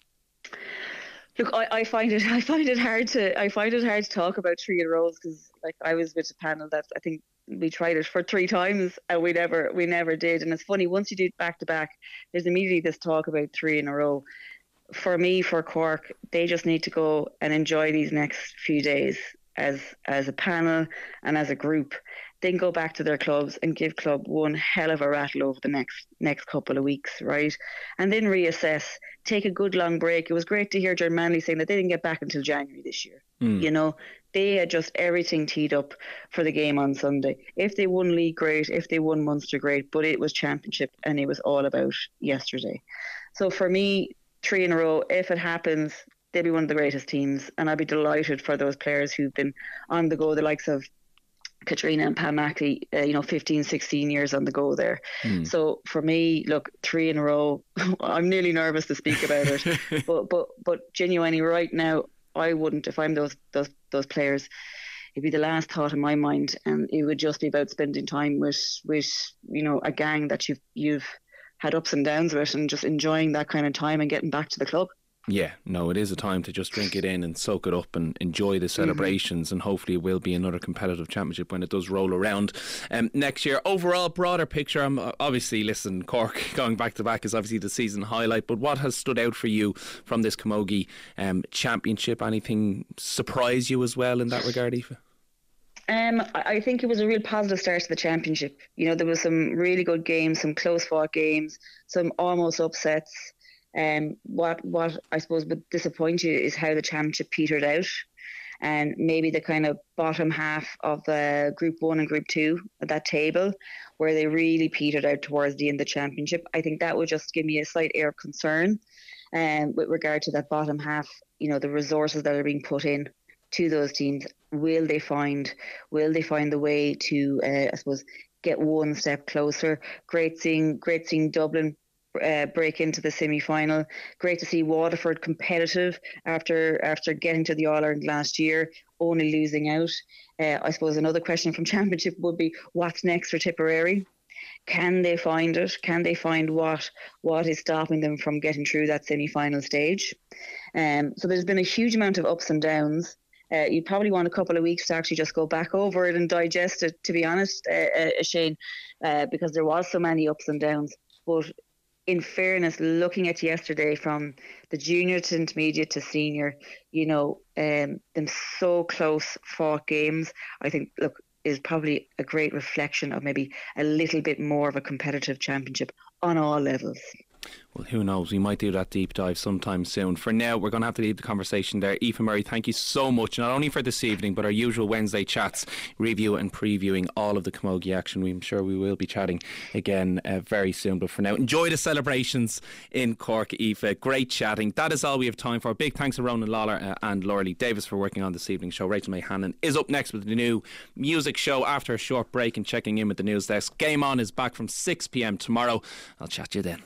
Look, I, I find it I find it hard to I find it hard to talk about three in a row, because like I was with a panel that I think we tried it for three times and we never we never did. And it's funny, once you do it back to back, there's immediately this talk about three in a row. For me, for Cork, they just need to go and enjoy these next few days as as a panel and as a group. Then go back to their clubs and give club one hell of a rattle over the next next couple of weeks, right? And then reassess, take a good long break. It was great to hear John Manley saying that they didn't get back until January this year. Mm. You know, they had just everything teed up for the game on Sunday. If they won league, great. If they won Munster, great. But it was championship and it was all about yesterday. So for me, three in a row, if it happens, they'll be one of the greatest teams. And I'd be delighted for those players who've been on the go, the likes of Katrina and Pam Mackley, uh, you know, fifteen, sixteen years on the go there. Mm. So for me, look, three in a row, I'm nearly nervous to speak about it. but but but genuinely right now, I wouldn't, if I'm those those those players, it'd be the last thought in my mind, and it would just be about spending time with with you know, a gang that you've you've had ups and downs with, and just enjoying that kind of time and getting back to the club. Yeah, no, it is a time to just drink it in and soak it up and enjoy the celebrations, mm-hmm. and hopefully it will be another competitive championship when it does roll around um, next year. Overall, broader picture, I'm um, obviously, listen, Cork going back to back is obviously the season highlight, but what has stood out for you from this Camogie um, championship? Anything surprise you as well in that regard, Aoife? Um, I think it was a real positive start to the championship. You know, there was some really good games, some close fought games, some almost upsets. Um, what what I suppose would disappoint you is how the championship petered out. and maybe the kind of bottom half of uh, Group One and Group Two at that table, where they really petered out towards the end of the championship. I think that would just give me a slight air of concern, um, with regard to that bottom half. You know, the resources that are being put in to those teams. Will they find? Will they find the way to? Uh, I suppose get one step closer. Great seeing, great seeing Dublin Uh, break into the semi-final. Great to see Waterford competitive after after getting to the All-Ireland last year, only losing out. Uh, I suppose another question from Championship would be, what's next for Tipperary? Can they find it? Can they find what what is stopping them from getting through that semi-final stage? Um, so there's been a huge amount of ups and downs. Uh, you probably want a couple of weeks to actually just go back over it and digest it, to be honest, uh, uh, Shane, uh, because there was so many ups and downs. But in fairness, looking at yesterday, from the junior to intermediate to senior, you know, um, them so close fought games, I think, look, is probably a great reflection of maybe a little bit more of a competitive championship on all levels. Well, who knows? We might do that deep dive sometime soon. For now, we're going to have to leave the conversation there. Aoife Murray, thank you so much, not only for this evening, but our usual Wednesday chats, review and previewing all of the Camogie action. I'm sure we will be chatting again uh, very soon. But for now, enjoy the celebrations in Cork, Aoife. Great chatting. That is all we have time for. Big thanks to Ronan Lawler uh, and Laura Davis for working on this evening's show. Rachel May Hannon is up next with the new music show after a short break and checking in with the news desk. Game On is back from six p m tomorrow. I'll chat to you then.